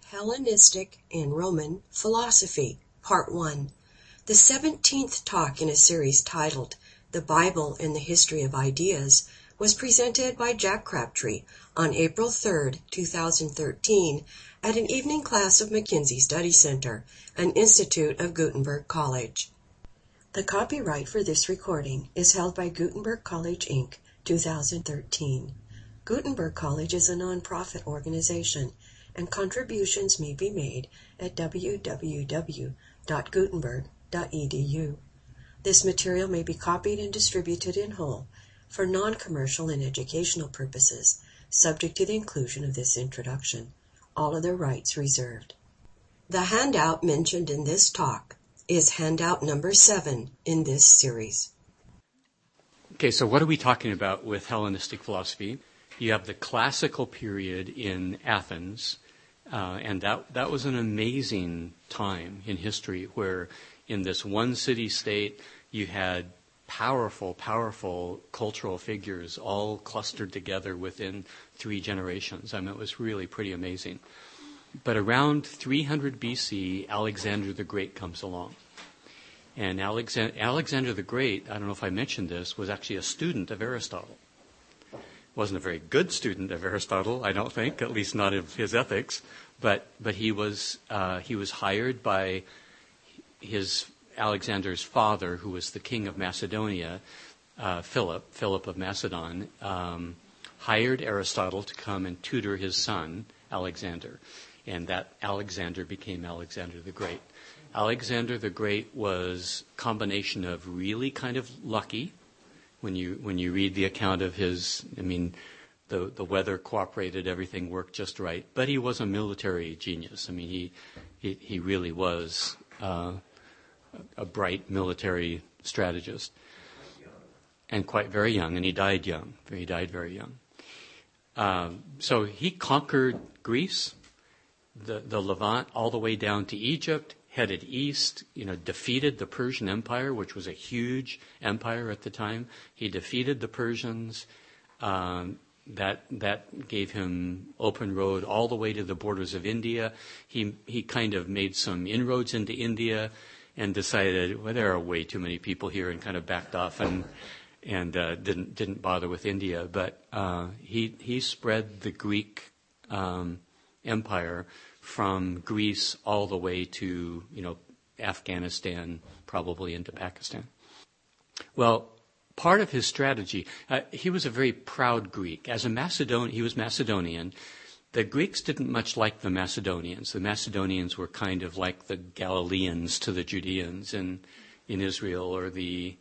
Hellenistic and Roman Philosophy, Part 1. The 17th talk in a series titled The Bible and the History of Ideas was presented by Jack Crabtree on April 3, 2013 at an evening class of McKinsey Study Center, an institute of Gutenberg College. The copyright for this recording is held by Gutenberg College, Inc., 2013. Gutenberg College is a nonprofit organization, and contributions may be made at www.gutenberg.edu. This material may be copied and distributed in whole for non-commercial and educational purposes, subject to the inclusion of this introduction. All other rights reserved. The handout mentioned in this talk is handout number 7 in this series. Okay, so what are we talking about with Hellenistic philosophy? You have the classical period in Athens, and that was an amazing time in history where in this one city-state you had powerful cultural figures all clustered together within 3 generations. I mean, it was really pretty amazing. But around 300 BC, Alexander the Great comes along. And Alexander the Great, I don't know if I mentioned this, was actually a student of Aristotle. Wasn't a very good student of Aristotle, I don't think, at least not of his ethics. But he was hired by Alexander's father, who was the king of Macedonia, Philip of Macedon, hired Aristotle to come and tutor his son, Alexander. And that Alexander became Alexander the Great. Alexander the Great was a combination of really kind of lucky. When you read the account of his, I mean, the weather cooperated, everything worked just right. But he was a military genius. I mean, he really was a bright military strategist, and quite very young. And he died young. He died very young. So he conquered Greece, the Levant, all the way down to Egypt. Headed east, defeated the Persian Empire, which was a huge empire at the time. He defeated the Persians. That gave him open road all the way to the borders of India. He kind of made some inroads into India and decided, well, there are way too many people here, and kind of backed off and didn't bother with India. But he spread the Greek empire from Greece all the way to, Afghanistan, probably into Pakistan. Well, part of his strategy, he was a very proud Greek. As he was Macedonian. The Greeks didn't much like the Macedonians. The Macedonians were kind of like the Galileans to the Judeans in Israel, or the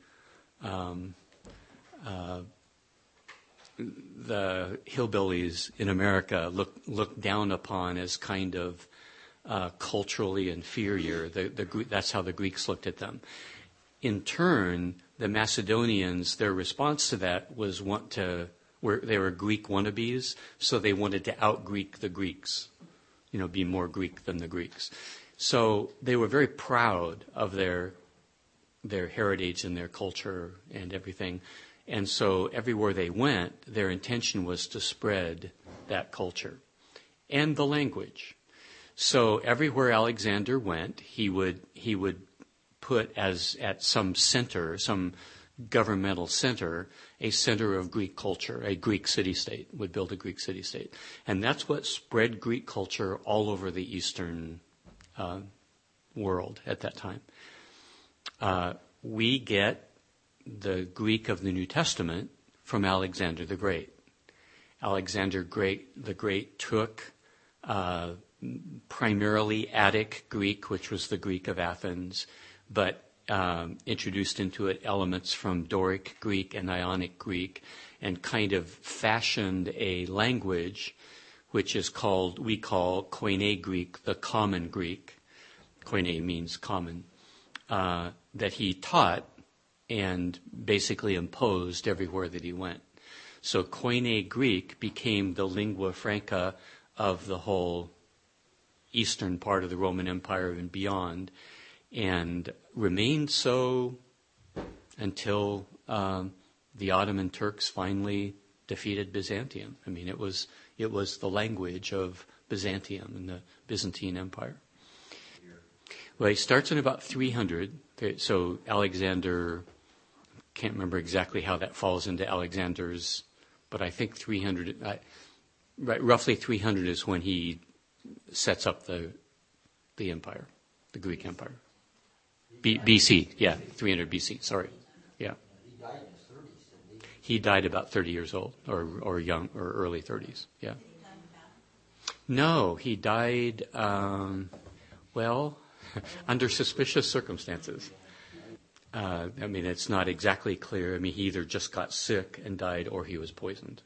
hillbillies in America looked down upon as kind of culturally inferior. That's how the Greeks looked at them. In turn, the Macedonians, their response to that was they were Greek wannabes, so they wanted to out-Greek the Greeks, be more Greek than the Greeks. So they were very proud of their heritage and their culture and everything. And so everywhere they went, their intention was to spread that culture and the language. So everywhere Alexander went, he would put at some center, some governmental center, a center of Greek culture, a Greek city-state, would build a Greek city-state. And that's what spread Greek culture all over the Eastern world at that time. We get the Greek of the New Testament from Alexander the Great. Alexander the Great took primarily Attic Greek, which was the Greek of Athens, but introduced into it elements from Doric Greek and Ionic Greek, and kind of fashioned a language which we call Koine Greek, the common Greek. Koine means common, that he taught and basically imposed everywhere that he went. So Koine Greek became the lingua franca of the whole eastern part of the Roman Empire and beyond, and remained so until the Ottoman Turks finally defeated Byzantium. I mean, it was the language of Byzantium and the Byzantine Empire. Well, he starts in about 300. So Alexander, can't remember exactly how that falls into Alexander's, but I think 300, roughly 300 is when he sets up the empire, the Greek Empire. BC, yeah, 300 BC, sorry. Yeah. He died about 30 years old, or young, or early 30s, yeah. No, he died, under suspicious circumstances. It's not exactly clear. He either just got sick and died or he was poisoned.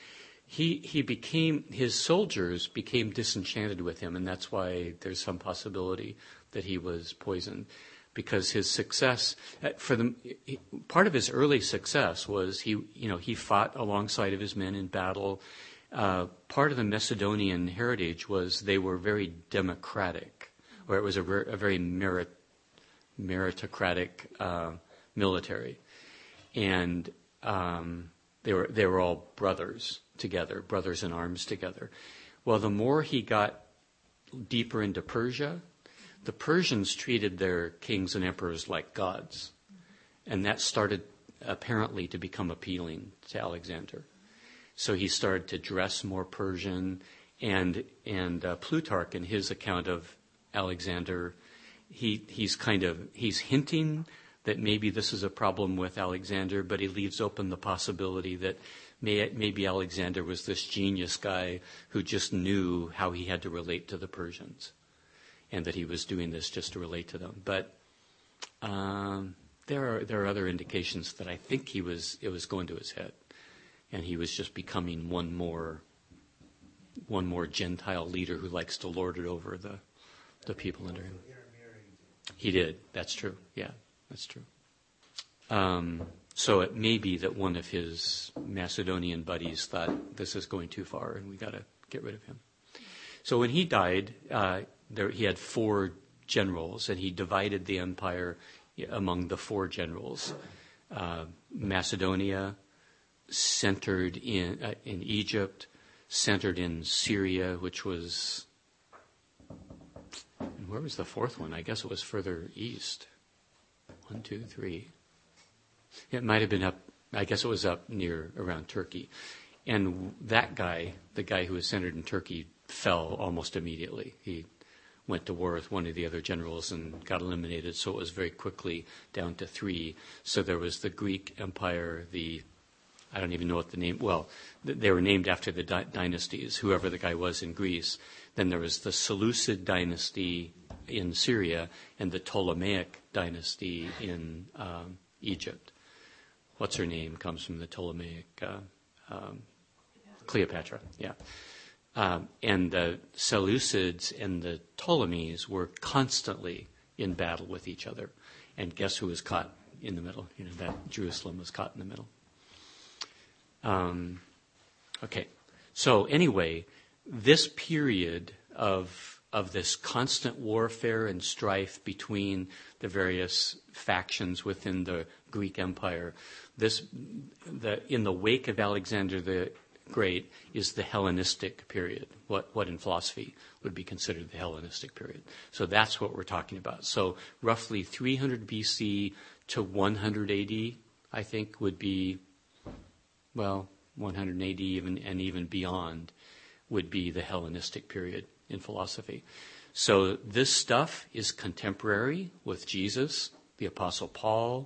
His soldiers became disenchanted with him, and that's why there's some possibility that he was poisoned. Because his success, part of his early success was he fought alongside of his men in battle. Part of the Macedonian heritage was they were very democratic, or it was a very meritocratic military, and they were all brothers together, brothers in arms together. Well, the more he got deeper into Persia, the Persians treated their kings and emperors like gods, and that started apparently to become appealing to Alexander. So he started to dress more Persian, and Plutarch, in his account of Alexander, he's hinting that maybe this is a problem with Alexander, but he leaves open the possibility that maybe Alexander was this genius guy who just knew how he had to relate to the Persians, and that he was doing this just to relate to them. But there are other indications that I think it was going to his head, and he was just becoming one more Gentile leader who likes to lord it over the people under him. He did. That's true. Yeah, that's true. So it may be that one of his Macedonian buddies thought, this is going too far and we got to get rid of him. So when he died, he had 4 generals, and he divided the empire among the 4 generals. Macedonia, centered in Egypt, centered in Syria, which was... Where was the 4th one? I guess it was further east. 1, 2, 3. It might have been up, I guess it was up around Turkey. And that guy, the guy who was centered in Turkey, fell almost immediately. He went to war with one of the other generals and got eliminated, so it was very quickly down to 3. So there was the Greek Empire, I don't even know what the name, they were named after the dynasties, whoever the guy was in Greece. Then there was the Seleucid dynasty in Syria and the Ptolemaic dynasty in Egypt. What's her name comes from the Ptolemaic, Cleopatra, yeah. And the Seleucids and the Ptolemies were constantly in battle with each other. And guess who was caught in the middle? That Jerusalem was caught in the middle. Okay. So anyway, this period of this constant warfare and strife between the various factions within the Greek Empire, in the wake of Alexander the Great is the Hellenistic period, what in philosophy would be considered the Hellenistic period. So that's what we're talking about. So roughly 300 BC to 100 AD, I think, would be, 100 AD even beyond would be the Hellenistic period in philosophy. So this stuff is contemporary with Jesus, the Apostle Paul,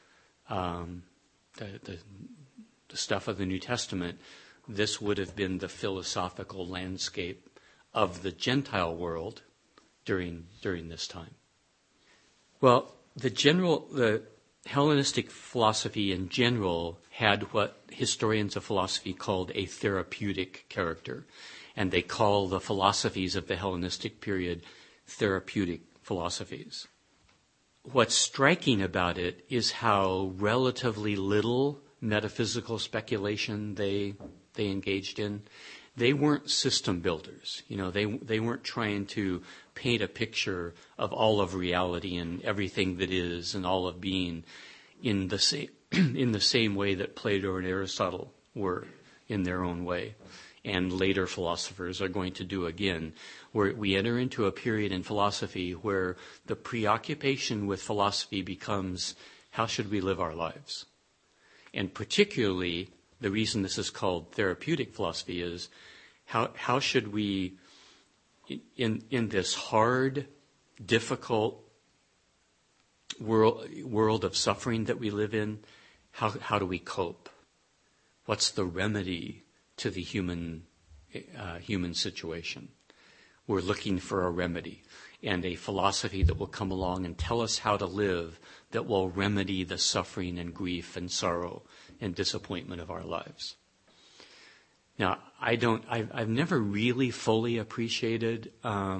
the stuff of the New Testament. This would have been the philosophical landscape of the Gentile world during this time. Well, the Hellenistic philosophy in general had what historians of philosophy called a therapeutic character, and they call the philosophies of the Hellenistic period therapeutic philosophies. What's striking about it is how relatively little metaphysical speculation they engaged in. They weren't system builders. They weren't trying to paint a picture of all of reality and everything that is and all of being in the same way that Plato and Aristotle were in their own way. and later philosophers are going to do again, where we enter into a period in philosophy where the preoccupation with philosophy becomes, how should we live our lives? And particularly, the reason this is called therapeutic philosophy is, how should we, in this hard, difficult world of suffering that we live in, how do we cope? What's the remedy to the human situation? We're looking for a remedy and a philosophy that will come along and tell us how to live that will remedy the suffering and grief and sorrow and disappointment of our lives. Now, I've never really fully appreciated,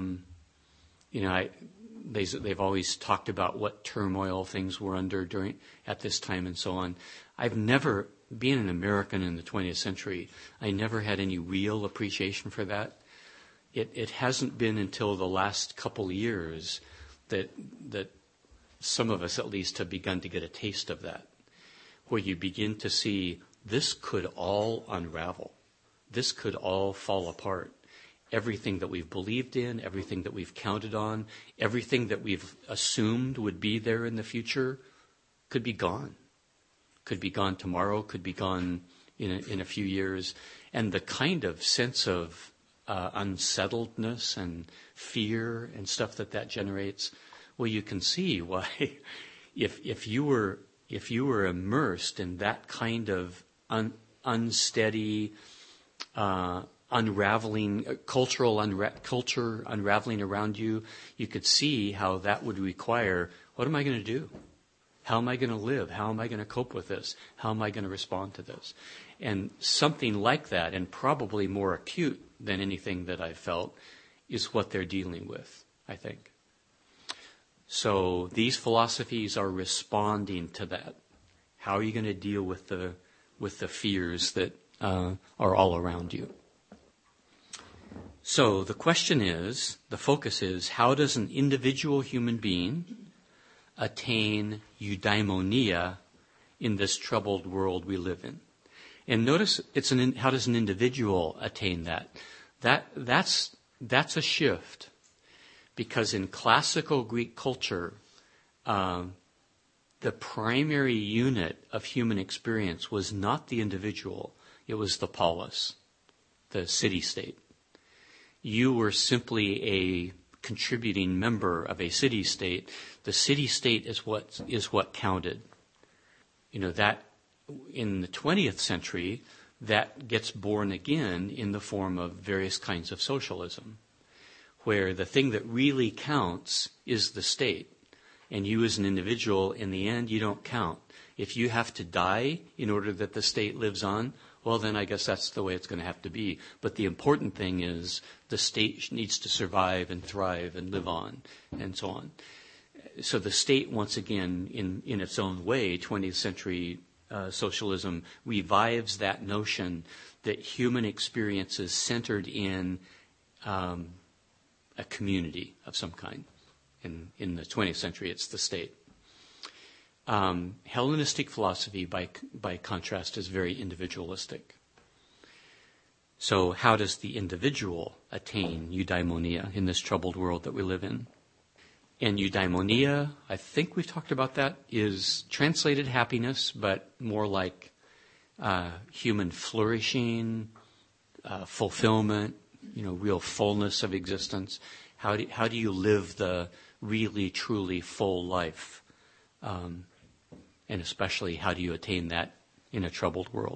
they've always talked about what turmoil things were under at this time and so on. I've never, being an American in the 20th century, I never had any real appreciation for that. It hasn't been until the last couple of years that some of us at least have begun to get a taste of that, where you begin to see this could all unravel. This could all fall apart. Everything that we've believed in, everything that we've counted on, everything that we've assumed would be there in the future could be gone. Could be gone tomorrow, could be gone in a few years. And the kind of sense of unsettledness and fear and stuff that generates, well, you can see why if you were immersed in that kind of unsteady, unraveling, culture unraveling around you, you could see how that would require, what am I going to do? How am I going to live? How am I going to cope with this? How am I going to respond to this? And something like that, and probably more acute than anything that I've felt, is what they're dealing with, I think. So these philosophies are responding to that. How are you going to deal with the fears that are all around you? So the question is, the focus is, how does an individual human being attain eudaimonia in this troubled world we live in? And notice how does an individual attain that? That's a shift, because in classical Greek culture, the primary unit of human experience was not the individual, it was the polis, the city-state. You were simply a contributing member of a city-state. The city-state is what counted. That in the 20th century, that gets born again in the form of various kinds of socialism, where the thing that really counts is the state. And you as an individual, in the end, you don't count. If you have to die in order that the state lives on, well, then I guess that's the way it's going to have to be. But the important thing is the state needs to survive and thrive and live on and so on. So the state, once again, in its own way, 20th century socialism revives that notion that human experience is centered in a community of some kind. In the 20th century, it's the state. Hellenistic philosophy, by contrast, is very individualistic. So how does the individual attain eudaimonia in this troubled world that we live in? And eudaimonia, I think we've talked about that, is translated happiness, but more like human flourishing, fulfillment, real fullness of existence. How do you live the really, truly full life? And especially, how do you attain that in a troubled world?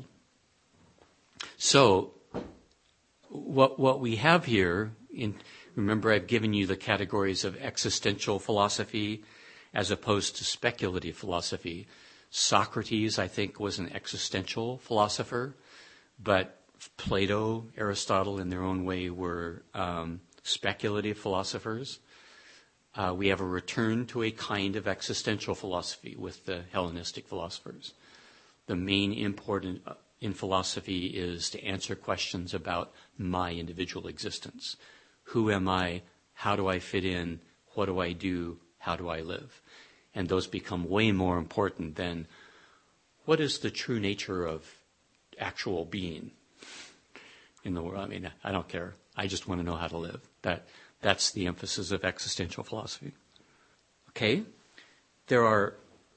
So, what we have here, remember I've given you the categories of existential philosophy as opposed to speculative philosophy. Socrates, I think, was an existential philosopher, but Plato, Aristotle, in their own way, were speculative philosophers. We have a return to a kind of existential philosophy with the Hellenistic philosophers. The main import in philosophy is to answer questions about my individual existence. Who am I? How do I fit in? What do I do? How do I live? And those become way more important than what is the true nature of actual being? in the world. I mean, I don't care. I just want to know how to live. That's the emphasis of existential philosophy. Okay? There are,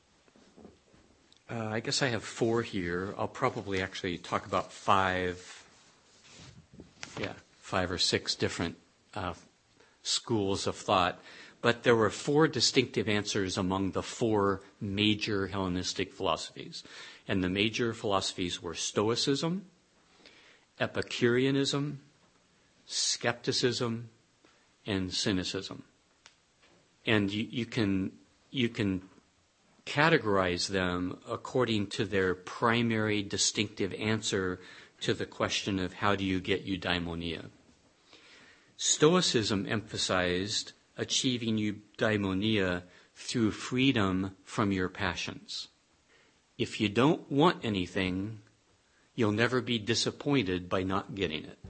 I guess I have 4 here. I'll probably actually talk about 5 or 6 different schools of thought. But there were 4 distinctive answers among the 4 major Hellenistic philosophies. And the major philosophies were Stoicism, Epicureanism, skepticism, and cynicism. And you can categorize them according to their primary distinctive answer to the question of how do you get eudaimonia. Stoicism emphasized achieving eudaimonia through freedom from your passions. If you don't want anything, you'll never be disappointed by not getting it.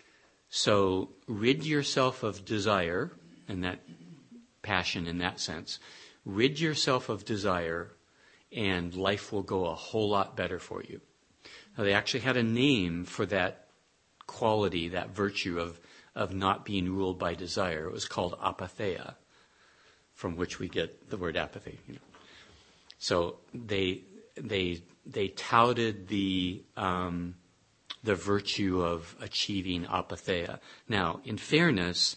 So rid yourself of desire, and that passion in that sense. Rid yourself of desire, and life will go a whole lot better for you. Now, they actually had a name for that quality, that virtue of not being ruled by desire. It was called apatheia, from which we get the word apathy. So they touted the virtue of achieving apatheia. Now, in fairness,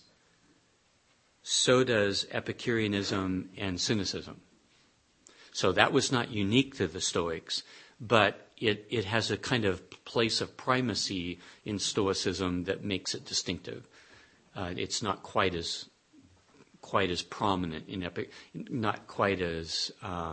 so does Epicureanism and cynicism. So that was not unique to the Stoics, but it has a kind of place of primacy in Stoicism that makes it distinctive. It's not quite as prominent in not quite as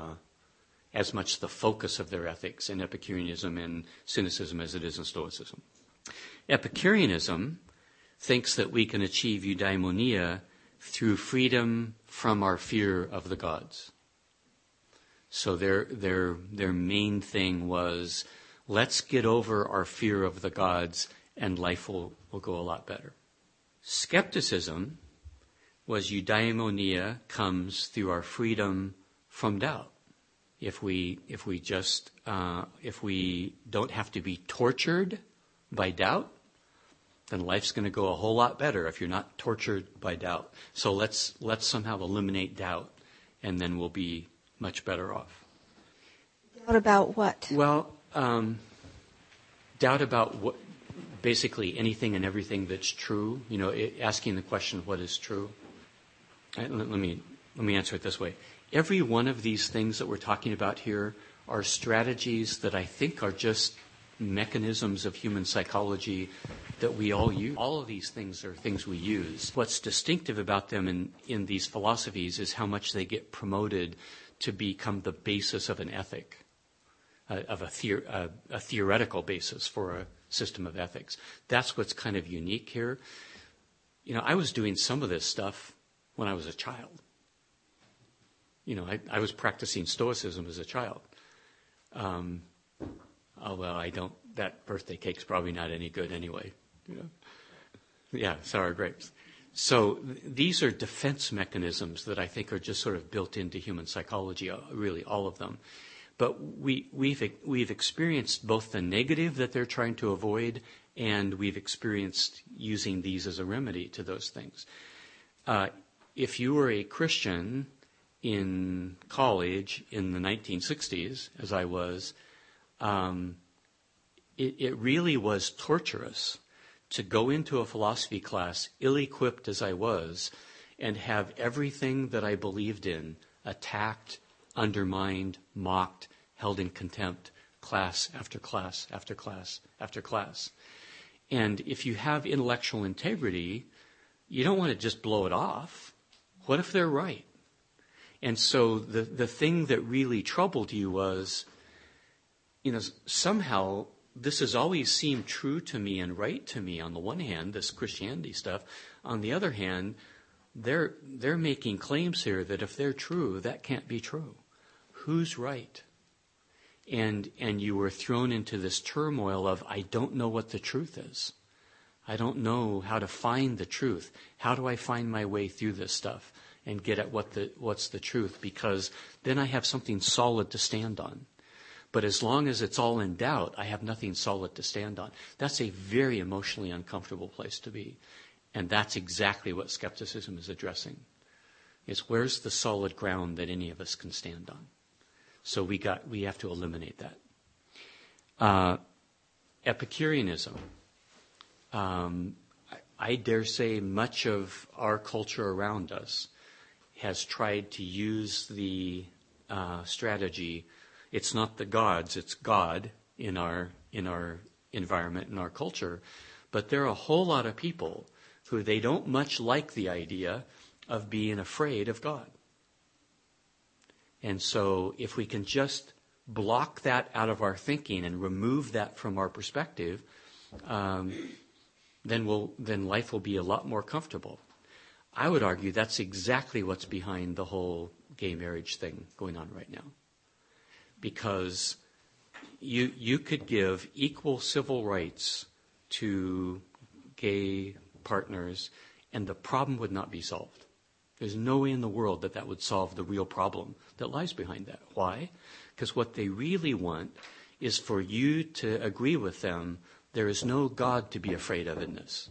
much the focus of their ethics in Epicureanism and cynicism as it is in Stoicism. Epicureanism thinks that we can achieve eudaimonia through freedom from our fear of the gods. So their main thing was, let's get over our fear of the gods and life will go a lot better. Skepticism was eudaimonia comes through our freedom from doubt. If we don't have to be tortured by doubt, then life's going to go a whole lot better if you're not tortured by doubt. So let's somehow eliminate doubt, and then we'll be much better off. Doubt about what? Well, doubt about what, basically anything and everything that's true. Asking the question, what is true? Let me answer it this way. Every one of these things that we're talking about here are strategies that I think are just mechanisms of human psychology that we all use. All of these things are things we use. What's distinctive about them in these philosophies is how much they get promoted to become the basis of an ethic, of a theoretical basis for a system of ethics. That's what's kind of unique here. I was doing some of this stuff when I was a child. I was practicing Stoicism as a child. That birthday cake's probably not any good anyway. Yeah, sour grapes. So these are defense mechanisms that I think are just sort of built into human psychology, really all of them. But we've experienced both the negative that they're trying to avoid, and we've experienced using these as a remedy to those things. If you were a Christian in college in the 1960s, as I was, it really was torturous to go into a philosophy class, ill-equipped as I was, and have everything that I believed in attacked, undermined, mocked, held in contempt, class after class after class after class. And if you have intellectual integrity, you don't want to just blow it off. What if they're right? And so the thing that really troubled you was, somehow this has always seemed true to me and right to me on the one hand, this Christianity stuff. On the other hand, they're making claims here that if they're true, that can't be true. Who's right? And you were thrown into this turmoil of, I don't know what the truth is. I don't know how to find the truth. How do I find my way through this stuff and get at what's the truth? Because then I have something solid to stand on. But as long as it's all in doubt, I have nothing solid to stand on. That's a very emotionally uncomfortable place to be. And that's exactly what skepticism is addressing. Is where's the solid ground that any of us can stand on? So we have to eliminate that. Epicureanism. I dare say much of our culture around us has tried to use the strategy. It's not the gods, it's God in our environment, in our culture. But there are a whole lot of people who they don't much like the idea of being afraid of God. And so if we can just block that out of our thinking and remove that from our perspective, then life will be a lot more comfortable. I would argue that's exactly what's behind the whole gay marriage thing going on right now. Because you could give equal civil rights to gay partners and the problem would not be solved. There's no way in the world that would solve the real problem that lies behind that. Why? Because what they really want is for you to agree with them, there is no God to be afraid of in this.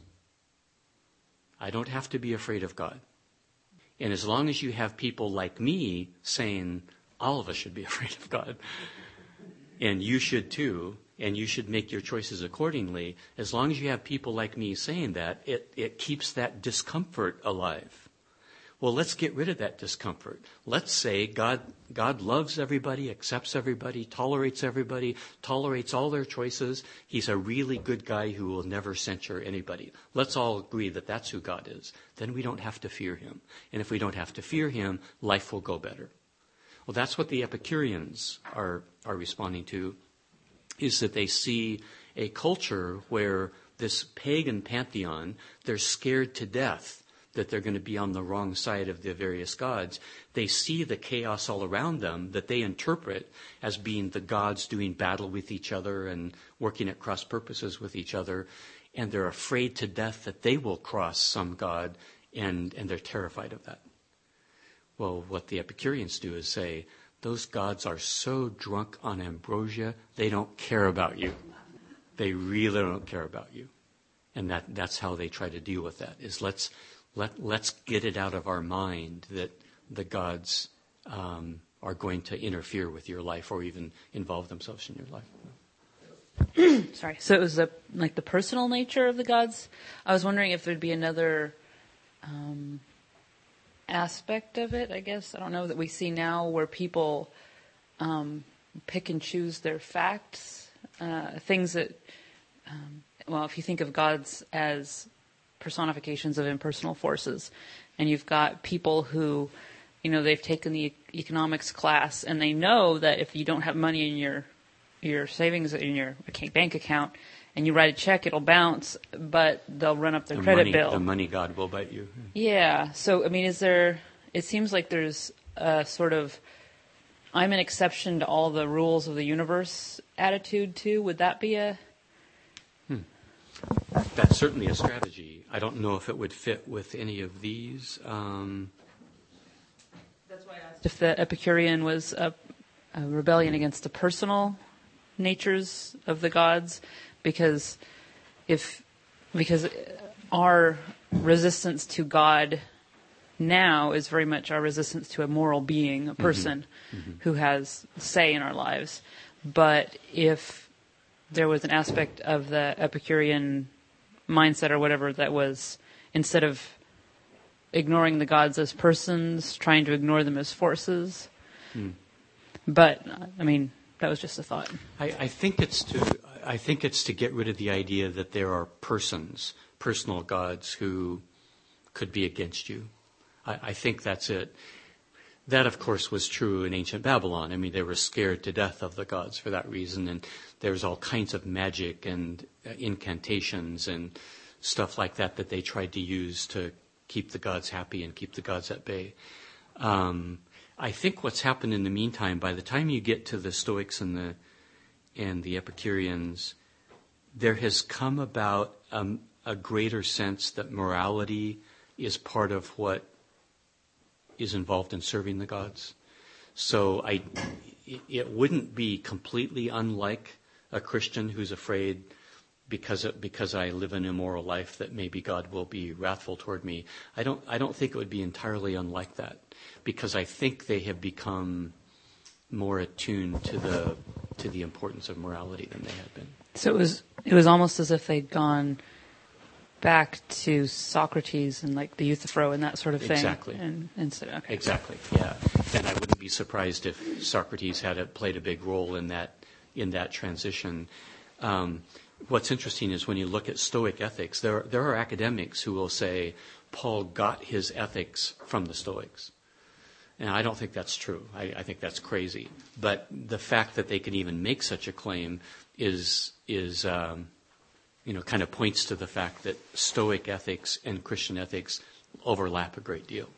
I don't have to be afraid of God. And as long as you have people like me saying, all of us should be afraid of God, and you should too, and you should make your choices accordingly, as long as you have people like me saying that, it keeps that discomfort alive. Well, let's get rid of that discomfort. Let's say God loves everybody, accepts everybody, tolerates all their choices. He's a really good guy who will never censure anybody. Let's all agree that that's who God is. Then we don't have to fear him. And if we don't have to fear him, life will go better. Well, that's what the Epicureans are responding to, is that they see a culture where this pagan pantheon, they're scared to death that they're going to be on the wrong side of the various gods. They see the chaos all around them that they interpret as being the gods doing battle with each other and working at cross purposes with each other. And they're afraid to death that they will cross some god, and they're terrified of that. Well, what the Epicureans do is say, those gods are so drunk on ambrosia, they don't care about you. They really don't care about you. And that's how they try to deal with that, is let's get it out of our mind that the gods are going to interfere with your life or even involve themselves in your life. Sorry. So it was the personal nature of the gods. I was wondering if there'd be another aspect of it, I guess. I don't know, that we see now where people pick and choose their facts, things that, if you think of gods as personifications of impersonal forces, and you've got people who, they've taken the economics class and they know that if you don't have money in your savings in your bank account and you write a check, it'll bounce, but they'll run up their credit bill. The money god will bite you. Yeah. So, it seems like there's a sort of, I'm an exception to all the rules of the universe attitude too. Would that be a... That's certainly a strategy. I don't know if it would fit with any of these. That's why I asked if the Epicurean was a rebellion against the personal natures of the gods, because our resistance to God now is very much our resistance to a moral being, a person who has say in our lives. But if there was an aspect of the Epicurean mindset or whatever that was, instead of ignoring the gods as persons, trying to ignore them as forces. But, that was just a thought. I think it's to get rid of the idea that there are persons, personal gods who could be against you. I think that's it. That, of course, was true in ancient Babylon. They were scared to death of the gods for that reason, and there's all kinds of magic and incantations and stuff like that they tried to use to keep the gods happy and keep the gods at bay. I think what's happened in the meantime, by the time you get to the Stoics and the Epicureans, there has come about a greater sense that morality is part of what is involved in serving the gods. So it wouldn't be completely unlike a Christian who's afraid because I live an immoral life that maybe God will be wrathful toward me. I don't think it would be entirely unlike that, because I think they have become more attuned to the importance of morality than they had been. So it was almost as if they'd gone back to Socrates and like the Euthyphro and that sort of thing. Exactly. And so, okay. Exactly. Yeah. And I wouldn't be surprised if Socrates played a big role in that transition. What's interesting is when you look at Stoic ethics, there are academics who will say Paul got his ethics from the Stoics. And I don't think that's true. I think that's crazy. But the fact that they can even make such a claim is kind of points to the fact that Stoic ethics and Christian ethics overlap a great deal.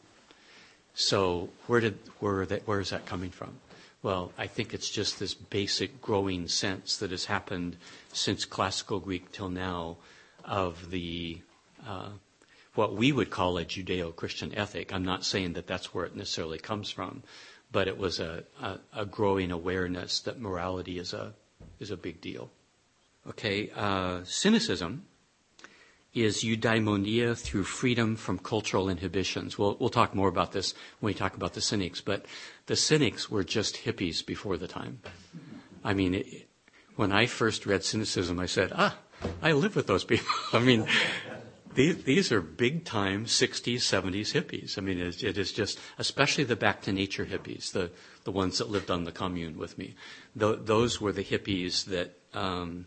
So where is that coming from? Well, I think it's just this basic growing sense that has happened since classical Greek till now of the what we would call a Judeo-Christian ethic. I'm not saying that that's where it necessarily comes from, but it was a growing awareness that morality is a big deal. Okay, cynicism is eudaimonia through freedom from cultural inhibitions. We'll talk more about this when we talk about the Cynics, but the Cynics were just hippies before the time. I mean, when I first read cynicism, I said, I live with those people. I mean, these are big-time 60s, 70s hippies. I mean, it is just, especially the back-to-nature hippies, the ones that lived on the commune with me. Those were the hippies that, and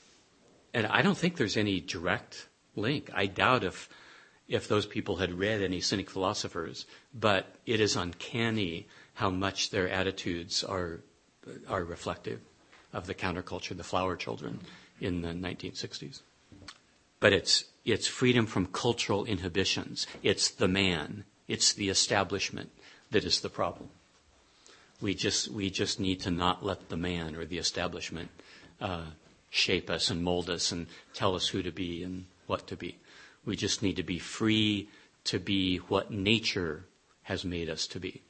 I don't think there's any direct link. I doubt if those people had read any Cynic philosophers, but it is uncanny how much their attitudes are reflective of the counterculture, the flower children in the 1960s. But it's freedom from cultural inhibitions. It's the man. It's the establishment that is the problem. We just need to not let the man or the establishment shape us and mold us and tell us who to be and what to be. We just need to be free to be what nature has made us to be.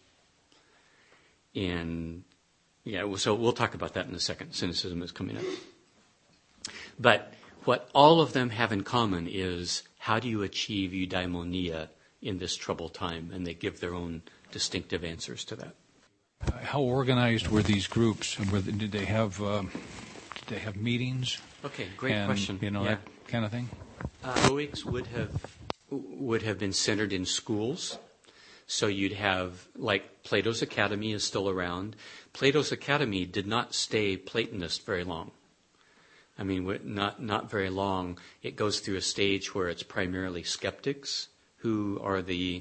And so we'll talk about that in a second. Cynicism is coming up. But what all of them have in common is, how do you achieve eudaimonia in this troubled time? And they give their own distinctive answers to that. How organized were these groups? Did they have meetings? Okay, great question. That kind of thing. Stoics would have been centered in schools. So you'd have, like, Plato's Academy is still around. Plato's Academy did not stay Platonist very long. I mean, not very long. It goes through a stage where it's primarily skeptics who are the,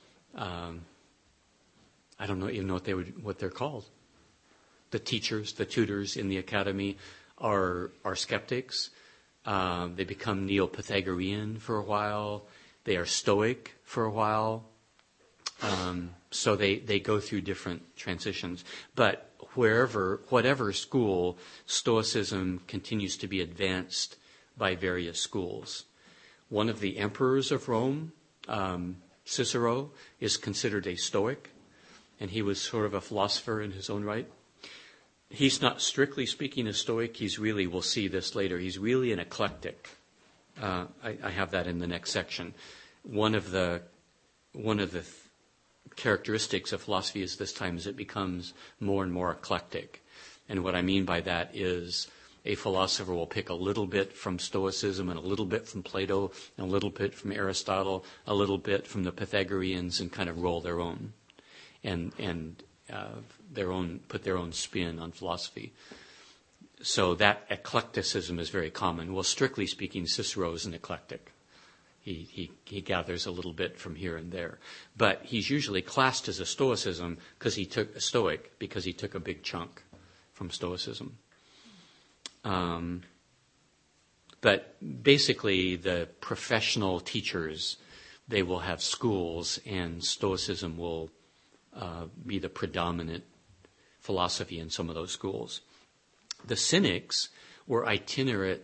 I don't even know what they're called. The teachers, the tutors in the academy are skeptics. They become Neo-Pythagorean for a while. They are Stoic for a while. So they go through different transitions. But whatever school, Stoicism continues to be advanced by various schools. One of the emperors of Rome, Cicero, is considered a Stoic, and he was sort of a philosopher in his own right. He's not strictly speaking a Stoic. He's really, we'll see this later, he's really an eclectic. I have that in the next section. One of the characteristics of philosophy is this time is it becomes more and more eclectic. And what I mean by that is a philosopher will pick a little bit from Stoicism and a little bit from Plato and a little bit from Aristotle, a little bit from the Pythagoreans, and kind of roll their own and put their own spin on philosophy. So that eclecticism is very common. Well, strictly speaking, Cicero is an eclectic. He gathers a little bit from here and there. But he's usually classed as a Stoicism because he took a big chunk from Stoicism. But basically the professional teachers, they will have schools, and Stoicism will be the predominant philosophy in some of those schools. The Cynics were itinerant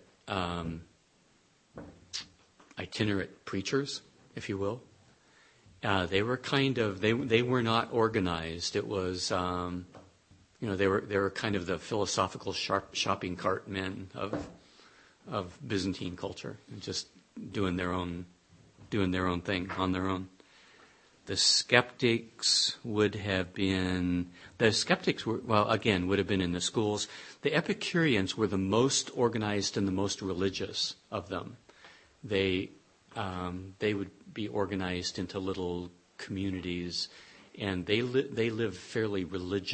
preachers, if you will. They were they were not organized. It was, They were kind of the philosophical shopping cart men of Byzantine culture, just doing their own thing on their own. The skeptics would have been in the schools. The Epicureans were the most organized and the most religious of them. They would be organized into little communities, and they lived fairly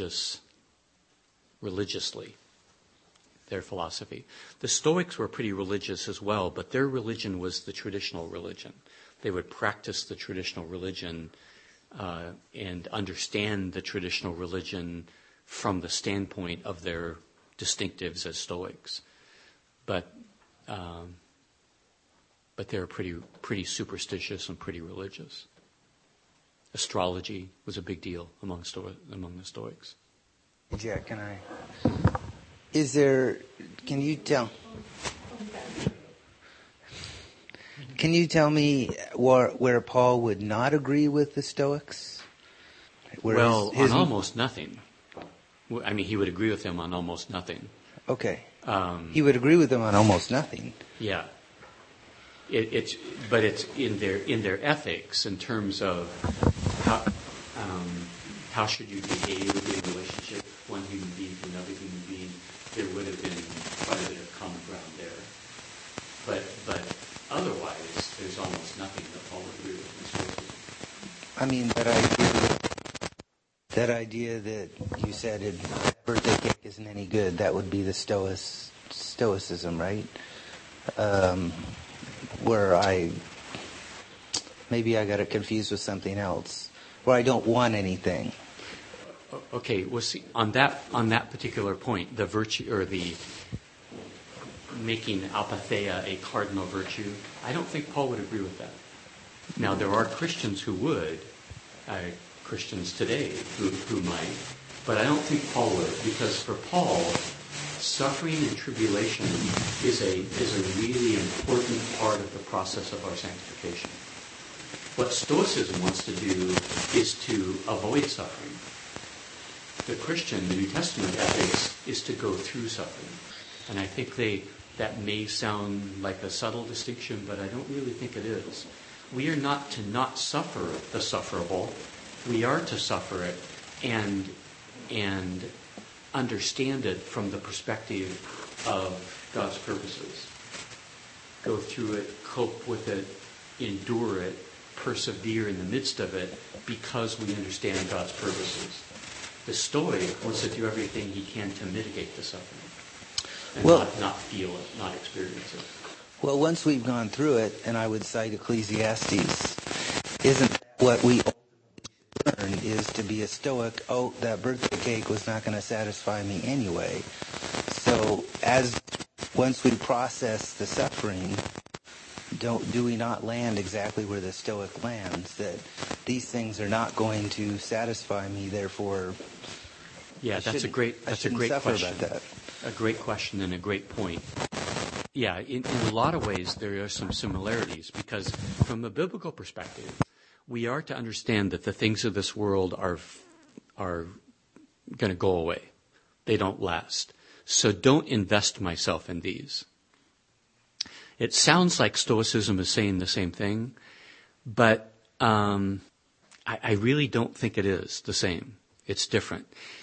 religiously, their philosophy. The Stoics were pretty religious as well, but their religion was the traditional religion. They would practice the traditional religion and understand the traditional religion from the standpoint of their distinctives as Stoics. But they were pretty superstitious and pretty religious. Astrology was a big deal among the Stoics. Jack, can you tell me where Paul would not agree with the Stoics? On almost nothing. I mean, he would agree with them on almost nothing. Okay. He would agree with them on almost nothing. Yeah. It's in their ethics in terms of how should you behave in relationship one human being to another human being. There would have been quite a bit of common ground there. But otherwise, there's almost nothing that Paul would agree with in Stoicism. I mean, that idea that you said birthday cake isn't any good, that would be the Stoicism, right? Where maybe I got it confused with something else, where I don't want anything. Okay, well, see, on that particular point, the virtue or the making apatheia a cardinal virtue, I don't think Paul would agree with that. Now, there are Christians who would, Christians today who might, but I don't think Paul would, because for Paul, suffering and tribulation is a really important part of the process of our sanctification. What Stoicism wants to do is to avoid suffering. The Christian, the New Testament ethics, is to go through suffering. And I think that may sound like a subtle distinction, but I don't really think it is. We are not to not suffer the sufferable. We are to suffer it and understand it from the perspective of God's purposes. Go through it, cope with it, endure it, persevere in the midst of it, because we understand God's purposes. The Stoic wants to do everything he can to mitigate the suffering and not feel it, not experience it. Well, once we've gone through it, and I would cite Ecclesiastes, isn't that what we learn is to be a Stoic? Oh, that birthday cake was not going to satisfy me anyway. So once we process the suffering, do we not land exactly where the Stoic lands, that these things are not going to satisfy me, therefore that's a great question. About that. A great question and a great point. Yeah, in a lot of ways there are some similarities, because from a biblical perspective, we are to understand that the things of this world are going to go away. They don't last. So don't invest myself in these. It sounds like Stoicism is saying the same thing, but I really don't think it is the same. It's different.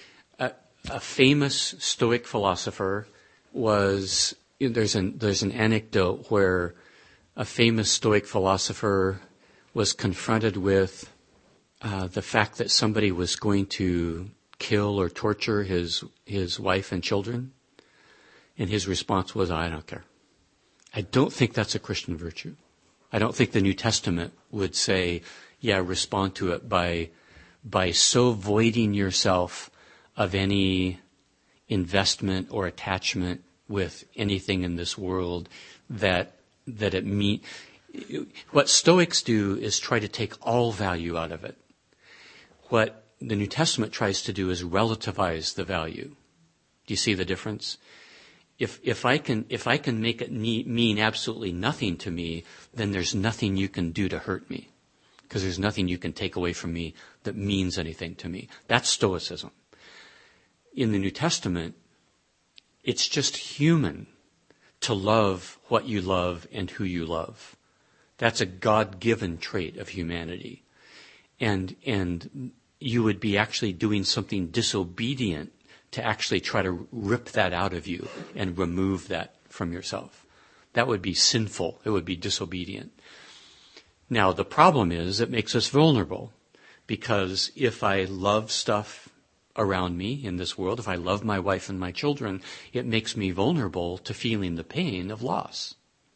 A famous Stoic philosopher was, there's an anecdote where a famous Stoic philosopher was confronted with the fact that somebody was going to kill or torture his wife and children, and his response was, I don't care. I don't think that's a Christian virtue. I don't think the New Testament would say, respond to it by so voiding yourself of any investment or attachment with anything in this world that it what Stoics do is try to take all value out of it. What the New Testament tries to do is relativize the value. Do you see the difference? If I can make it mean absolutely nothing to me, then there's nothing you can do to hurt me, because there's nothing you can take away from me that means anything to me. That's Stoicism. in the New Testament, it's just human to love what you love and who you love. That's a God-given trait of humanity. And you would be actually doing something disobedient to actually try to rip that out of you and remove that from yourself. That would be sinful. It would be disobedient. Now, the problem is it makes us vulnerable, because if I love stuff around me in this world, if I love my wife and my children, it makes me vulnerable to feeling the pain of loss.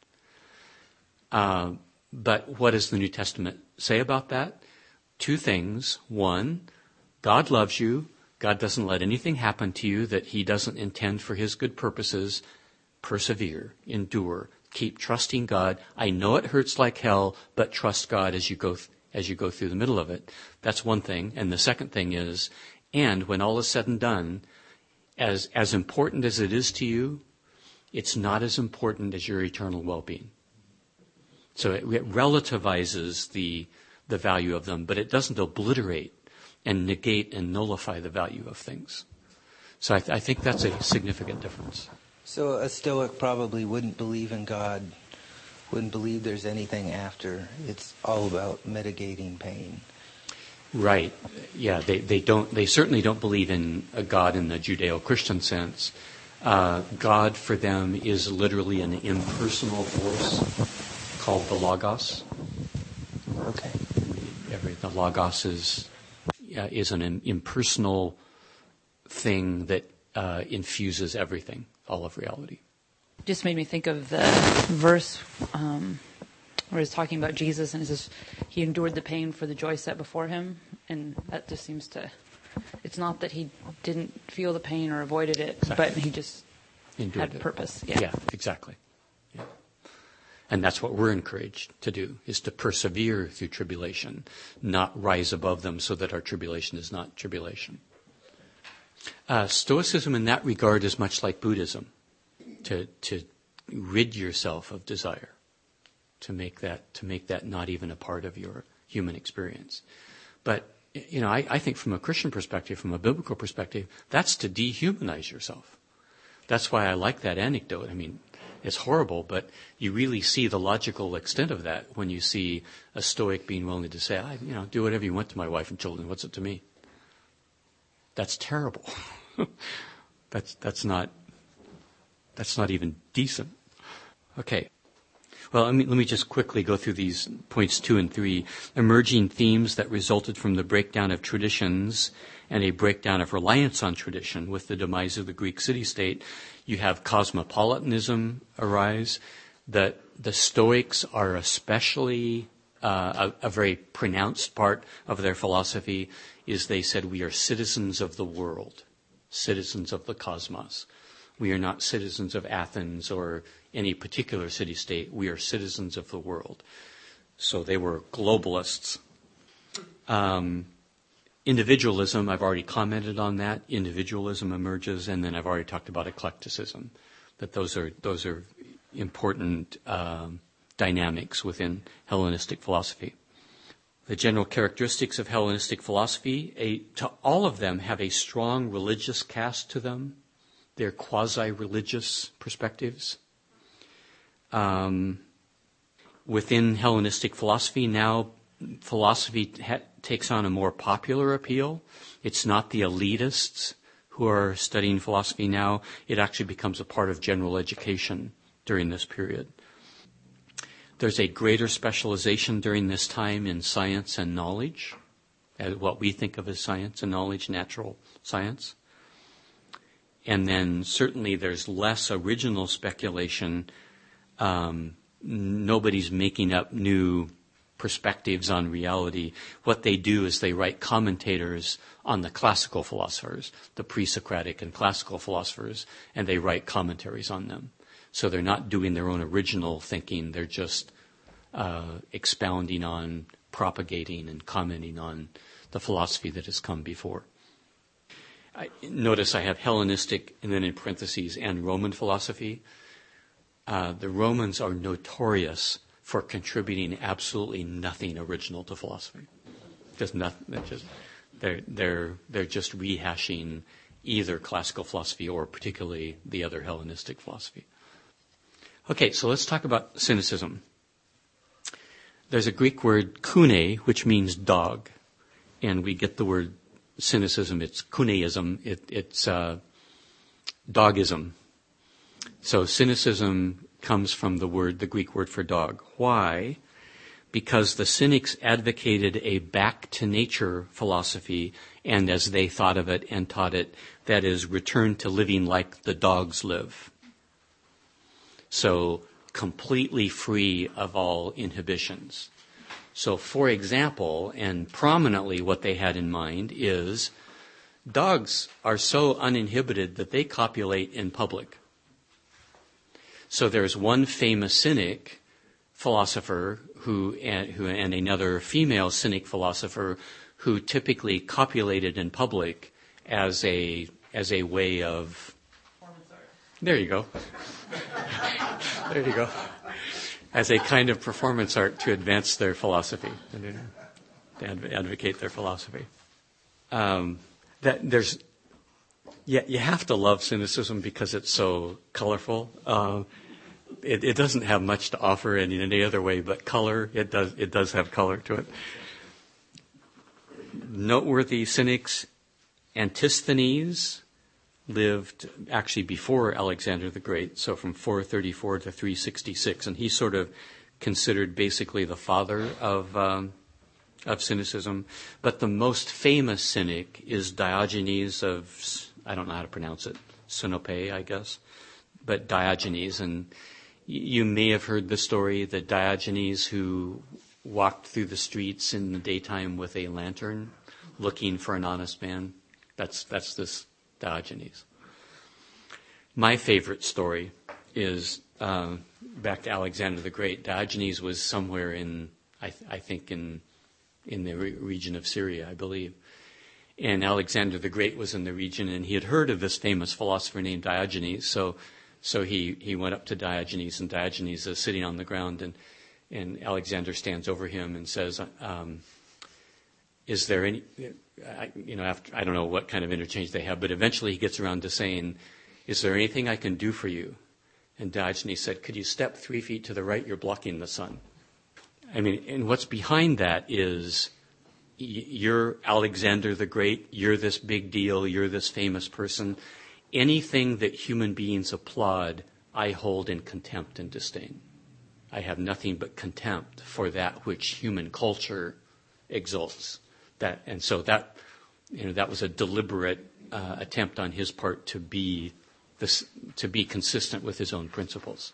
But what does the New Testament say about that? Two things. One, God loves you. God doesn't let anything happen to you that he doesn't intend for his good purposes. Persevere, endure, keep trusting God. I know it hurts like hell, but trust God as you go through the middle of it. That's one thing. And the second thing is, and when all is said and done, as important as it is to you, it's not as important as your eternal well-being. So it relativizes the value of them, but it doesn't obliterate and negate and nullify the value of things. So I think that's a significant difference. So a Stoic probably wouldn't believe in God, wouldn't believe there's anything after. It's all about mitigating pain. Right. Yeah, they certainly don't believe in a God in the Judeo-Christian sense. God for them is literally an impersonal force called the Logos. Okay. The Logos is an impersonal thing that infuses everything, all of reality. Just made me think of the verse where it's talking about Jesus, and it says he endured the pain for the joy set before him, and that just seems to, it's not that he didn't feel the pain or avoided it, exactly. But he just endured had purpose. Yeah, exactly. Yeah. And that's what we're encouraged to do, is to persevere through tribulation, not rise above them so that our tribulation is not tribulation. Stoicism in that regard is much like Buddhism, to rid yourself of desire, to make that not even a part of your human experience. But, I think from a Christian perspective, from a biblical perspective, that's to dehumanize yourself. That's why I like that anecdote. I mean, it's horrible, but you really see the logical extent of that when you see a Stoic being willing to say, do whatever you want to my wife and children. What's it to me? That's terrible. That's not even decent. Okay. Well, let me just quickly go through these points 2 and 3. Emerging themes that resulted from the breakdown of traditions and a breakdown of reliance on tradition with the demise of the Greek city-state. You have cosmopolitanism arise. The Stoics are especially a very pronounced part of their philosophy is they said we are citizens of the world, citizens of the cosmos. We are not citizens of Athens or any particular city-state. We are citizens of the world. So they were globalists. Individualism, I've already commented on that. Individualism emerges, and then I've already talked about eclecticism. That those are important dynamics within Hellenistic philosophy. The general characteristics of Hellenistic philosophy, all of them have a strong religious cast to them. They're quasi-religious perspectives. Within Hellenistic philosophy now, philosophy takes on a more popular appeal. It's not the elitists who are studying philosophy now. It actually becomes a part of general education during this period. There's a greater specialization during this time in science and knowledge, what we think of as science and knowledge, natural science. And then certainly there's less original speculation. Nobody's making up new perspectives on reality. What they do is they write commentators on the classical philosophers, the pre-Socratic and classical philosophers, and they write commentaries on them. So they're not doing their own original thinking. They're just expounding on, propagating, and commenting on the philosophy that has come before. Notice I have Hellenistic, and then in parentheses, and Roman philosophy. The Romans are notorious for contributing absolutely nothing original to philosophy. Just nothing. They're just rehashing either classical philosophy or particularly the other Hellenistic philosophy. Okay, so let's talk about cynicism. There's a Greek word kune, which means dog, and we get the word cynicism. It's kuneism. It's dogism. So cynicism comes from the Greek word for dog. Why? Because the cynics advocated a back-to-nature philosophy, and as they thought of it and taught it, that is, return to living like the dogs live. So completely free of all inhibitions. So, for example, and prominently what they had in mind is dogs are so uninhibited that they copulate in public. So there's one famous cynic philosopher who and another female cynic philosopher who typically copulated in public as a way of. There you go. There you go. As a kind of performance art to advance their philosophy, to advocate their philosophy. You have to love cynicism because it's so colorful. It doesn't have much to offer in any other way but color. It does have color to it. Noteworthy cynics, Antisthenes lived actually before Alexander the Great, so from 434 to 366, and he's sort of considered basically the father of cynicism. But the most famous cynic is Diogenes of, I don't know how to pronounce it, Sinope, I guess, but Diogenes. And you may have heard the story that Diogenes, who walked through the streets in the daytime with a lantern looking for an honest man, that's this Diogenes. My favorite story is back to Alexander the Great. Diogenes was somewhere in the region of Syria, I believe. And Alexander the Great was in the region, and he had heard of this famous philosopher named Diogenes. So he went up to Diogenes, and Diogenes is sitting on the ground, and Alexander stands over him and says, is there any, after, I don't know what kind of interchange they have, but eventually he gets around to saying, is there anything I can do for you? And Diogenes said, could you step 3 feet to the right? You're blocking the sun. I mean, and what's behind that is you're Alexander the Great, you're this big deal, you're this famous person. Anything that human beings applaud, I hold in contempt and disdain. I have nothing but contempt for that which human culture exalts. So that was a deliberate attempt on his part to be consistent with his own principles.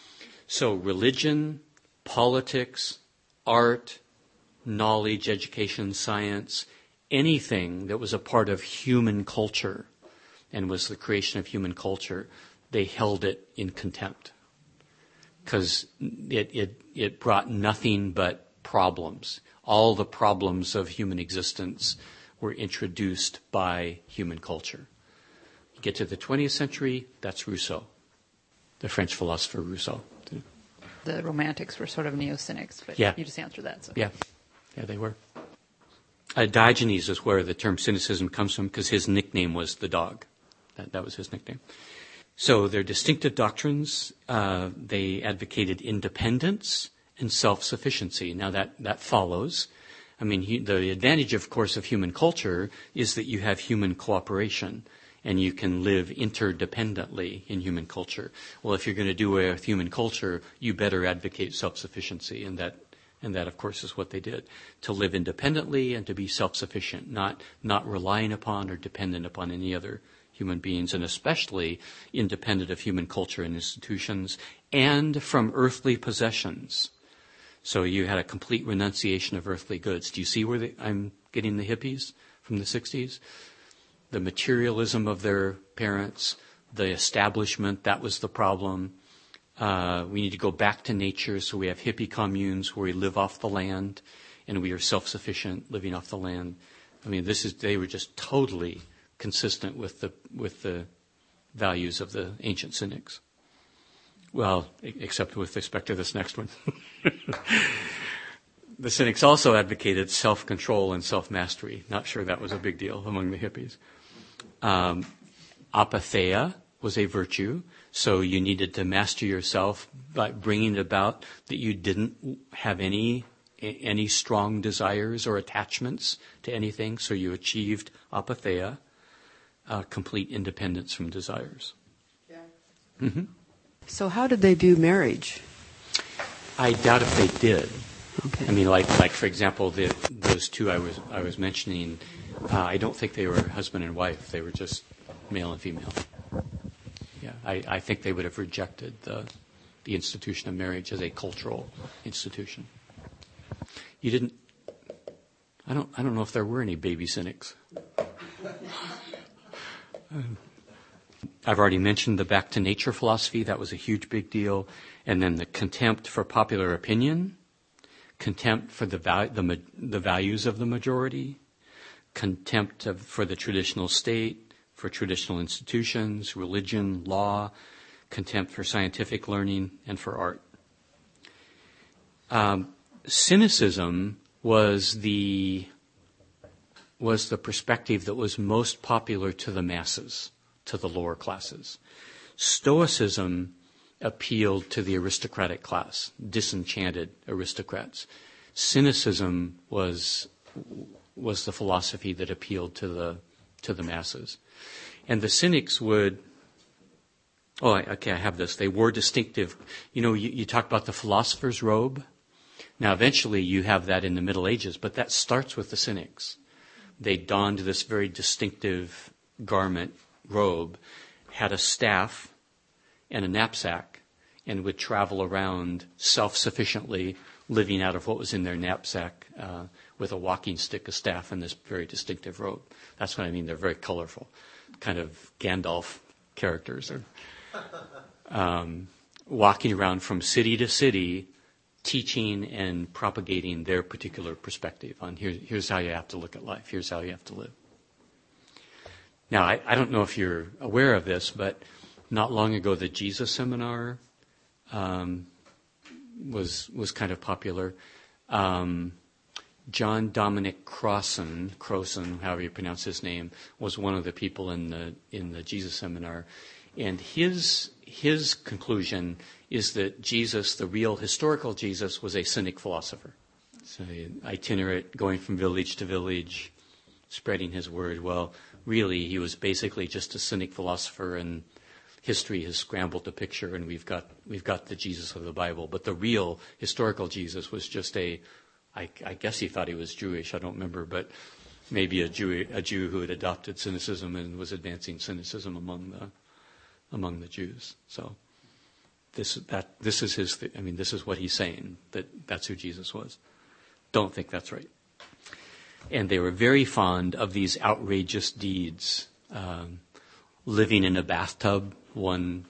So religion, politics, art, knowledge, education, science, anything that was a part of human culture and was the creation of human culture, they held it in contempt because it brought nothing but problems. All the problems of human existence were introduced by human culture. You get to the 20th century, that's Rousseau, the French philosopher Rousseau. The Romantics were sort of neo-cynics, but yeah. You just answered that. So. Yeah, they were. Diogenes is where the term cynicism comes from because his nickname was the dog. That was his nickname. So their distinctive doctrines, they advocated independence and self-sufficiency. Now that follows. I mean, the advantage, of course, of human culture is that you have human cooperation and you can live interdependently in human culture. Well, if you're going to do away with human culture, you better advocate self-sufficiency, and that, of course, is what they did. To live independently and to be self-sufficient, not relying upon or dependent upon any other human beings, and especially independent of human culture and institutions, and from earthly possessions. So you had a complete renunciation of earthly goods. Do you see where I'm getting the hippies from the 60s? The materialism of their parents, the establishment, that was the problem. We need to go back to nature, so we have hippie communes where we live off the land, and we are self-sufficient living off the land. I mean, they were just totally consistent with the values of the ancient cynics. Well, except with respect to this next one. The cynics also advocated self-control and self-mastery. Not sure that was a big deal among the hippies. Apatheia was a virtue, so you needed to master yourself by bringing it about that you didn't have any strong desires or attachments to anything, so you achieved apatheia, complete independence from desires. Yeah. Mm-hmm. So how did they view marriage? I doubt if they did. Okay. I mean, like for example, those two I was mentioning, I don't think they were husband and wife. They were just male and female. Yeah, I think they would have rejected the institution of marriage as a cultural institution. You didn't. I don't know if there were any baby cynics. I've already mentioned the back to nature philosophy. That was a huge big deal. And then the contempt for popular opinion, contempt for the values of the majority, contempt for the traditional state, for traditional institutions, religion, law, contempt for scientific learning, and for art. Cynicism was the perspective that was most popular to the masses, to the lower classes. Stoicism appealed to the aristocratic class, disenchanted aristocrats. Cynicism was the philosophy that appealed to the masses. And the cynics would, I have this. They wore distinctive, you talk about the philosopher's robe. Now, eventually you have that in the Middle Ages, but that starts with the cynics. They donned this very distinctive garment, robe, had a staff and a knapsack, and would travel around self-sufficiently, living out of what was in their knapsack, with a walking stick, a staff, and this very distinctive robe. That's what I mean. They're very colorful, kind of Gandalf characters. Walking around from city to city, teaching and propagating their particular perspective on here's how you have to look at life. Here's how you have to live. Now, I don't know if you're aware of this, but not long ago, the Jesus Seminar was kind of popular. John Dominic Crossan, however you pronounce his name, was one of the people in the Jesus Seminar, and his conclusion is that Jesus, the real historical Jesus, was a cynic philosopher. So itinerant, going from village to village, spreading his word. Well, really, he was basically just a cynic philosopher, and history has scrambled the picture, and we've got the Jesus of the Bible. But the real historical Jesus was just I guess he thought he was Jewish. I don't remember, but maybe a Jew who had adopted cynicism and was advancing cynicism among the Jews. So this is his. This is what he's saying, that's who Jesus was. Don't think that's right. And they were very fond of these outrageous deeds. Living in a bathtub. One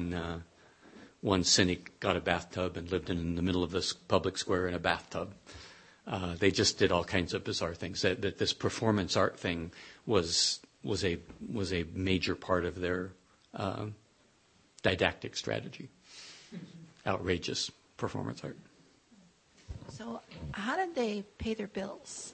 cynic got a bathtub and lived in the middle of this public square in a bathtub. They just did all kinds of bizarre things. That this performance art thing was a major part of their didactic strategy. Outrageous performance art. So, how did they pay their bills?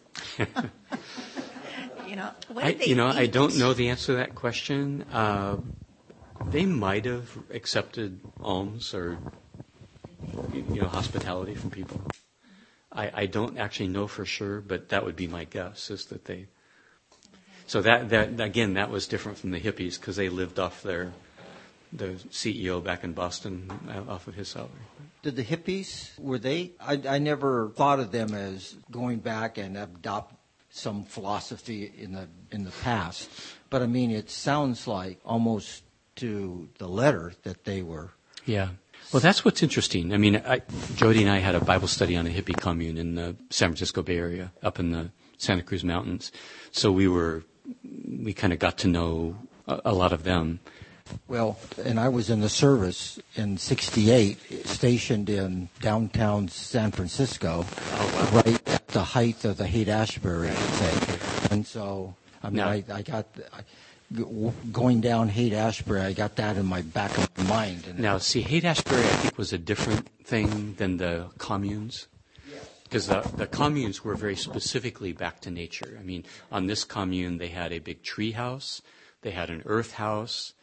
What did they I eat? don't know the answer to that question. They might have accepted alms or hospitality from people. I don't actually know for sure, but that would be my guess, is that they. So that again, that was different from the hippies, because they lived off the CEO back in Boston, off of his salary. Did the hippies, were they? I never thought of them as going back and adopt some philosophy in the past, but it sounds like almost to the letter that they were. Yeah. Well, that's what's interesting. Jody and I had a Bible study on a hippie commune in the San Francisco Bay Area, up in the Santa Cruz Mountains. So we kind of got to know a lot of them. Well, and I was in the service in '68, stationed in downtown San Francisco, right at the height of the Haight-Ashbury thing. And so, I got going down Haight-Ashbury, I got that in my back of my mind. And now, see, Haight-Ashbury, I think, was a different thing than the communes. Because the communes were very specifically back to nature. On this commune, they had a big tree house. They had an earth house.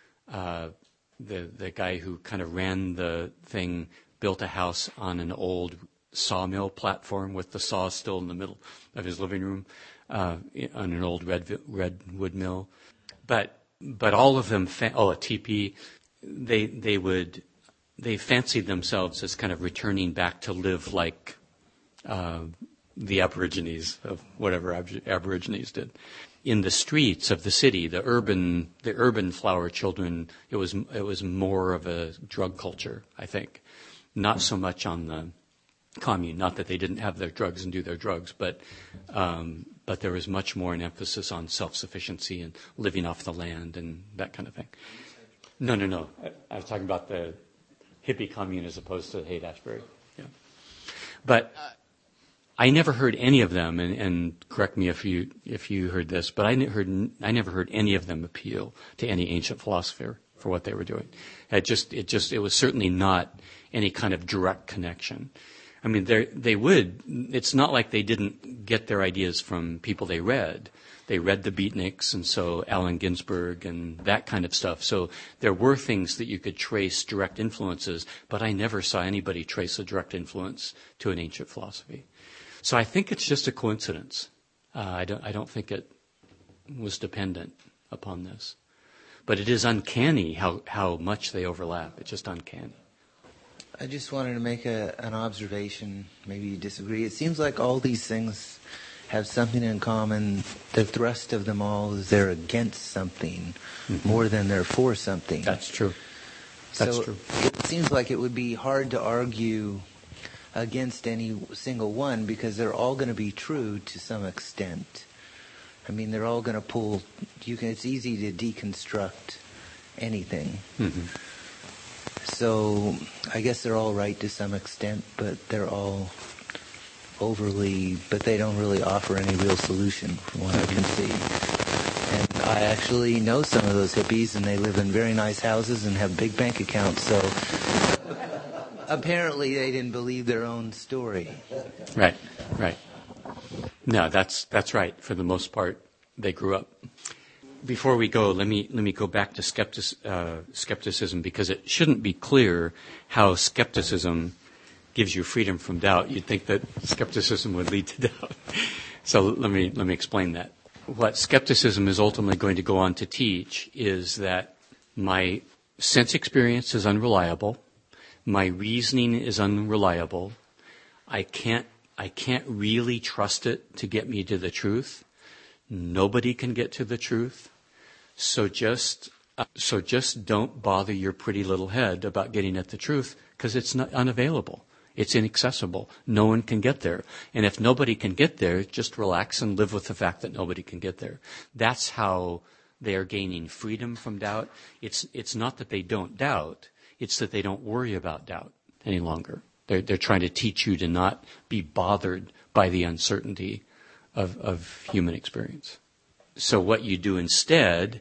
The guy who kind of ran the thing built a house on an old sawmill platform with the saw still in the middle of his living room, on an old redwood mill. But all of them, a teepee, they fancied themselves as kind of returning back to live like the Aborigines of whatever Aborigines did. In the streets of the city, the urban flower children, it was more of a drug culture, I think. Not so much on the commune, not that they didn't have their drugs and do their drugs, but there was much more an emphasis on self-sufficiency and living off the land and that kind of thing. No. I was talking about the hippie commune as opposed to Haight-Ashbury. Yeah. But I never heard any of them, and correct me if you heard this, but I never heard any of them appeal to any ancient philosopher for what they were doing. It was certainly not any kind of direct connection. I mean, they would. It's not like they didn't get their ideas from people they read. They read the Beatniks, and so Allen Ginsberg and that kind of stuff. So there were things that you could trace direct influences, but I never saw anybody trace a direct influence to an ancient philosophy. So I think it's just a coincidence. I don't think it was dependent upon this. But it is uncanny how much they overlap. It's just uncanny. I just wanted to make an observation. Maybe you disagree. It seems like all these things have something in common. The thrust of them all is they're against something more than they're for something. That's true. That's true. It seems like it would be hard to argue against any single one because they're all going to be true to some extent. I mean, they're all going to pull. It's easy to deconstruct anything. Mm-hmm. So I guess they're all right to some extent, but they're all but they don't really offer any real solution from what I can see. And I actually know some of those hippies, and they live in very nice houses and have big bank accounts, so apparently they didn't believe their own story. Right. No, that's right. For the most part, they grew up. Before we go, let me go back to skepticism, because it shouldn't be clear how skepticism gives you freedom from doubt. You'd think that skepticism would lead to doubt. So let me explain that. What skepticism is ultimately going to go on to teach is that my sense experience is unreliable, my reasoning is unreliable, I can't really trust it to get me to the truth. Nobody can get to the truth. So just don't bother your pretty little head about getting at the truth, because it's not unavailable. It's inaccessible. No one can get there. And if nobody can get there, just relax and live with the fact that nobody can get there. That's how they are gaining freedom from doubt. It's not that they don't doubt. It's that they don't worry about doubt any longer. They're trying to teach you to not be bothered by the uncertainty of human experience. So what you do instead,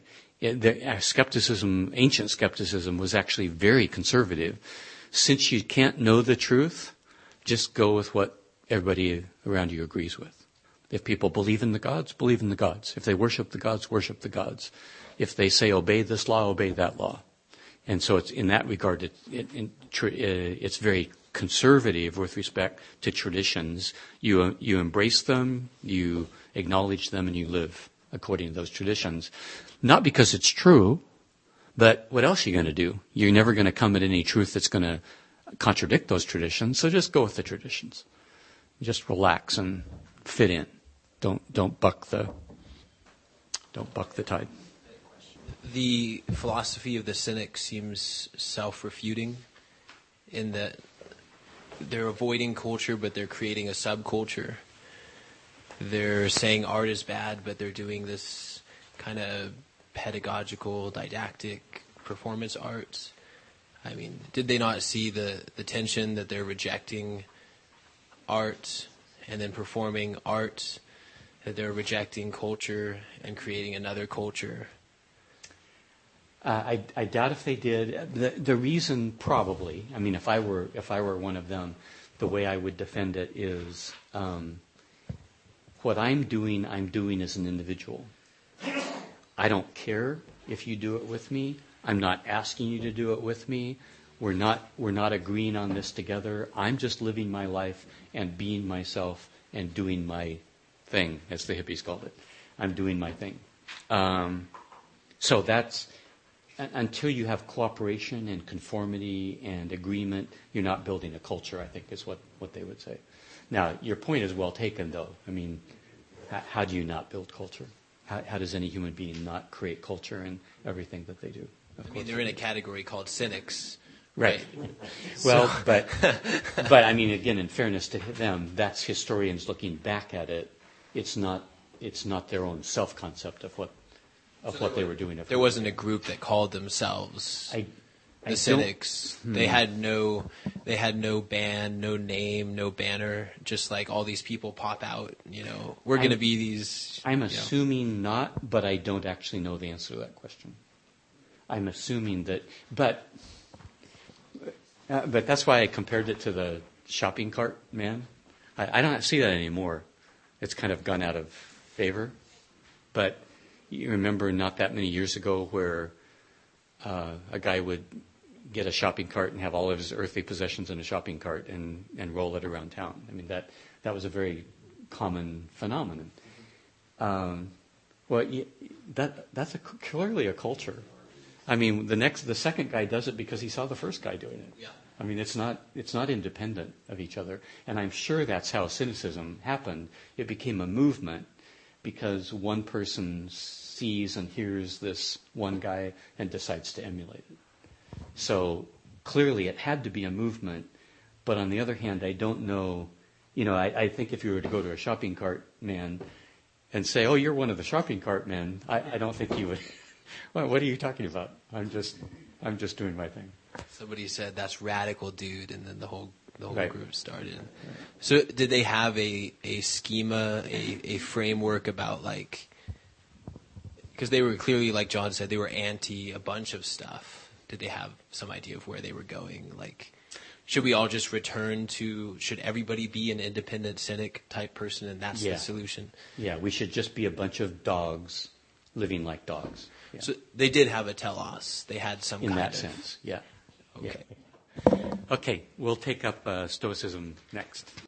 ancient skepticism was actually very conservative. Since you can't know the truth, just go with what everybody around you agrees with. If people believe in the gods, believe in the gods. If they worship the gods, worship the gods. If they say obey this law, obey that law. And so it's in that regard, it's very conservative with respect to traditions. You embrace them, you acknowledge them, and you live according to those traditions. Not because it's true, but what else are you going to do? You're never going to come at any truth that's going to contradict those traditions, so just go with the traditions. Just relax and fit in. Don't buck the tide. The philosophy of the Cynics seems self-refuting in that they're avoiding culture, but they're creating a subculture. They're saying art is bad, but they're doing this kind of pedagogical, didactic performance arts. I mean, did they not see the tension that they're rejecting art and then performing art, that they're rejecting culture and creating another culture? I doubt if they did. The reason, probably, I mean, if I were one of them, the way I would defend it is what I'm doing as an individual. I don't care if you do it with me. I'm not asking you to do it with me. We're not agreeing on this together. I'm just living my life and being myself and doing my thing, as the hippies called it. I'm doing my thing. So that's, until you have cooperation and conformity and agreement, you're not building a culture, I think, is what they would say. Now, your point is well taken, though. I mean, how do you not build culture? How does any human being not create culture in everything that they do? I mean, they're in a category called cynics. Right. Well, but I mean, again, in fairness to them, that's historians looking back at it. It's not their own self-concept of what they were doing. There wasn't a group that called themselves the cynics. They had no band, no name, no banner. Just like all these people pop out. We're going to be these. I'm assuming not, but I don't actually know the answer to that question. I'm assuming that, but that's why I compared it to the shopping cart man. I don't see that anymore. It's kind of gone out of favor. But you remember not that many years ago where a guy would get a shopping cart and have all of his earthly possessions in a shopping cart and roll it around town. I mean, that was a very common phenomenon. That's clearly a culture. I mean, the second guy does it because he saw the first guy doing it. Yeah. I mean, it's not independent of each other. And I'm sure that's how cynicism happened. It became a movement because one person sees and hears this one guy and decides to emulate it. So clearly it had to be a movement. But on the other hand, I don't know, I think if you were to go to a shopping cart man and say, oh, you're one of the shopping cart men, I don't think you would. Well, what are you talking about? I'm just doing my thing. Somebody said that's radical, dude, and then the whole Right. group started. Right. So did they have a schema, a framework about because they were clearly, like John said, they were anti a bunch of stuff. Did they have some idea of where they were going? Should we all just return to, should everybody be an independent cynic type person and that's the solution? Yeah, we should just be a bunch of dogs living like dogs. Yeah. So they did have a telos. They had some in that sense, yeah. Okay. Okay, we'll take up Stoicism next.